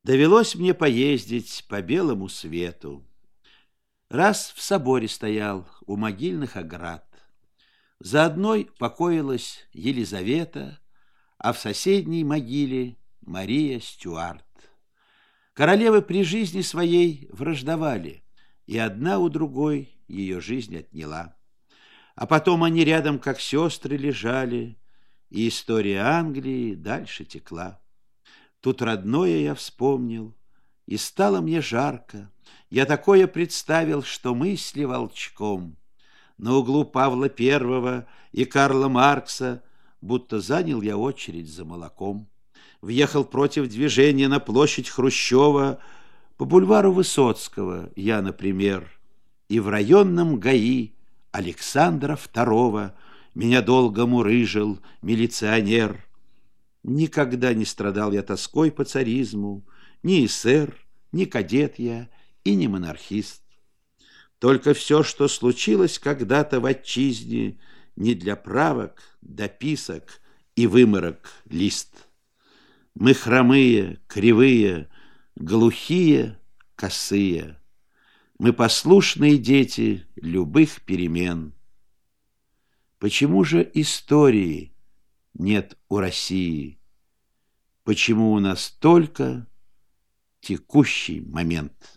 Довелось мне поездить по белому свету. Раз в соборе стоял у могильных оград. За одной покоилась Елизавета, а в соседней могиле Мария Стюарт. Королевы при жизни своей враждовали, и одна у другой ее жизнь отняла. А потом они рядом, как сестры, лежали, и история Англии дальше текла. Тут родное я вспомнил, и стало мне жарко. Я такое представил, что мысли волчком. На углу Павла I и Карла Маркса будто занял я очередь за молоком. Въехал против движения на площадь Хрущева, по бульвару Высоцкого я, например, и в районном ГАИ Александра II меня долго мурыжил милиционер. Никогда не страдал я тоской по царизму, ни эсер, ни кадет я и не монархист. Только все, что случилось когда-то в отчизне, не для правок, дописок и выморок лист. Мы хромые, кривые, глухие, косые. Мы послушные дети любых перемен. Почему же истории нет у России? Почему у нас только текущий момент?